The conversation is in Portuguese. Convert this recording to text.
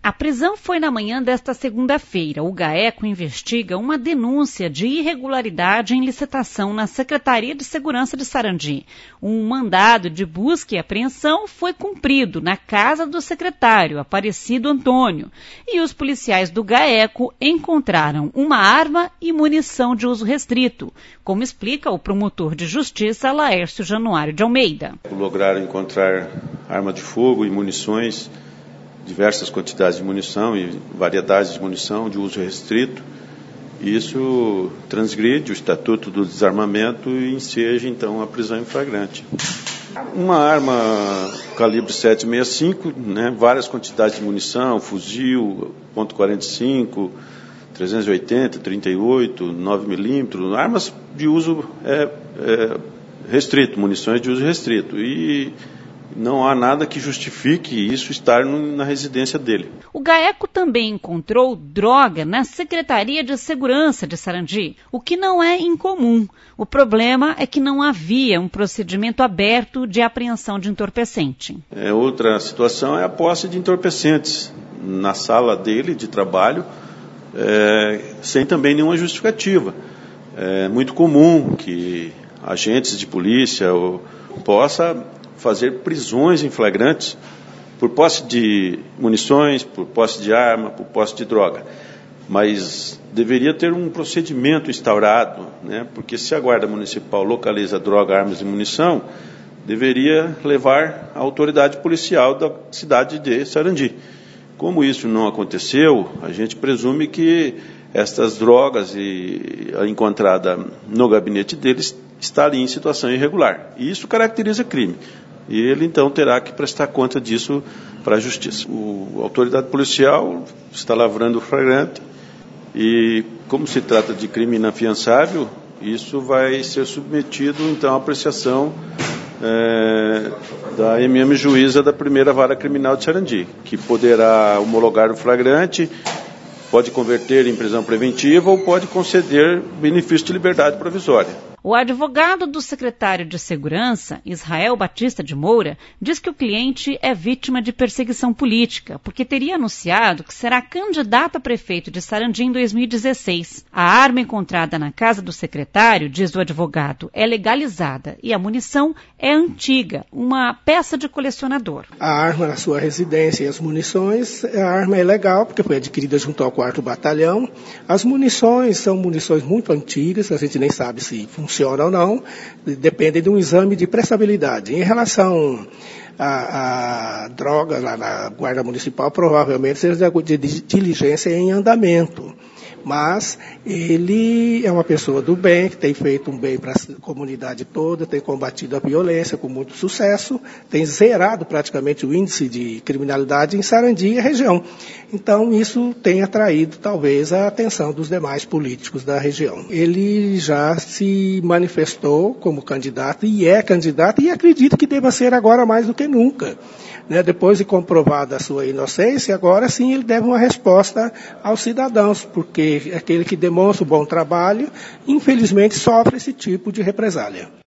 A prisão foi na manhã desta segunda-feira. O GAECO investiga uma denúncia de irregularidade em licitação na Secretaria de Segurança de Sarandi. Um mandado de busca e apreensão foi cumprido na casa do secretário, Aparecido Antônio, e os policiais do GAECO encontraram uma arma e munição de uso restrito, como explica o promotor de justiça Laércio Januário de Almeida. Lograram encontrar arma de fogo e munições, diversas quantidades de munição e variedades de munição de uso restrito. Isso transgride o Estatuto do Desarmamento e enseja, então, a prisão em flagrante. Uma arma calibre 7,65, várias quantidades de munição, fuzil, .45, 380, 38, 9mm, armas de uso restrito, munições de uso restrito. E não há nada que justifique isso estar na residência dele. O GAECO também encontrou droga na Secretaria de Segurança de Sarandi, o que não é incomum. O problema é que não havia um procedimento aberto de apreensão de entorpecente. Outra situação é a posse de entorpecentes na sala dele de trabalho, sem também nenhuma justificativa. É muito comum que agentes de polícia possa fazer prisões em flagrantes por posse de munições, por posse de arma, por posse de droga. Mas deveria ter um procedimento instaurado, porque se a Guarda Municipal localiza droga, armas e munição, deveria levar a autoridade policial da cidade de Sarandi. Como isso não aconteceu, a gente presume que estas drogas encontrada no gabinete deles está ali em situação irregular. E isso caracteriza crime. E ele, então, terá que prestar conta disso para a Justiça. A autoridade policial está lavrando o flagrante e, como se trata de crime inafiançável, isso vai ser submetido, então, à apreciação da MM Juíza da Primeira Vara Criminal de Sarandi, que poderá homologar o flagrante, pode converter em prisão preventiva ou pode conceder benefício de liberdade provisória. O advogado do secretário de Segurança, Israel Batista de Moura, diz que o cliente é vítima de perseguição política, porque teria anunciado que será candidato a prefeito de Sarandi em 2016. A arma encontrada na casa do secretário, diz o advogado, é legalizada e a munição é antiga, uma peça de colecionador. A arma na sua residência e as munições, a arma é legal, porque foi adquirida junto ao 4º Batalhão. As munições são munições muito antigas, a gente nem sabe se funciona ou não, depende de um exame de prestabilidade. Em relação a drogas lá na Guarda Municipal, provavelmente seja de diligência em andamento. Mas ele é uma pessoa do bem, que tem feito um bem para a comunidade toda, tem combatido a violência com muito sucesso, tem zerado praticamente o índice de criminalidade em Sarandi e a região. Então isso tem atraído talvez a atenção dos demais políticos da região. Ele já se manifestou como candidato e é candidato e acredito que deva ser agora mais do que nunca. Depois de comprovada a sua inocência, agora sim ele deve uma resposta aos cidadãos, porque aquele que demonstra um bom trabalho, infelizmente, sofre esse tipo de represália.